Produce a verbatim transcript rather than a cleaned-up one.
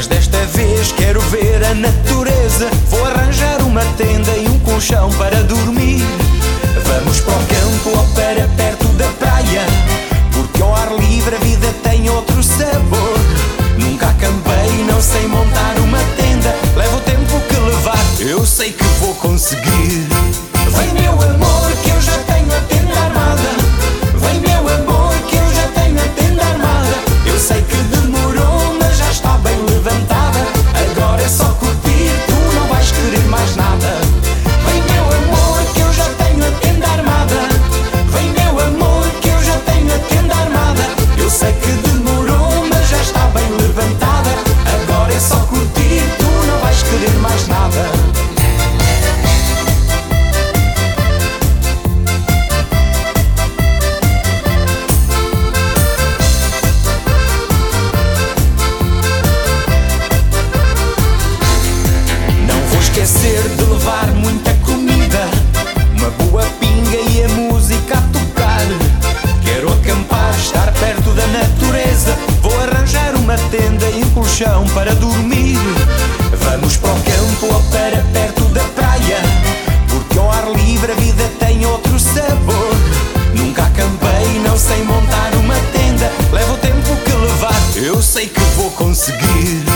Mas desta vez quero ver a natureza. Vou arranjar uma tenda e um colchão para dormir. Vamos para o campo ou para perto da praia, porque ao ar livre a vida tem outro sabor. Nunca acampei, não sei montar uma tenda. Leva o tempo que levar, eu sei que vou conseguir. Vem meu amor que eu já tenho a tenda armada. Vem meu amor que eu já tenho a tenda armada. Eu sei que demorou, mas já está bem levantada. Agora é só curtir, tu não vais querer mais nada. Vem meu amor que eu já tenho a tenda armada. Vem meu amor que eu já tenho a tenda armada. Eu sei que demorou, mas já está bem levantada. Agora é só curtir, tu não vais querer mais nada. Esquecer de levar muita comida, uma boa pinga e a música a tocar. Quero acampar, estar perto da natureza. Vou arranjar uma tenda e um colchão para dormir. Vamos para o campo ou para perto da praia, porque ao ar livre a vida tem outro sabor. Nunca acampei, não sei montar uma tenda. Leva o tempo que levar, eu sei que vou conseguir.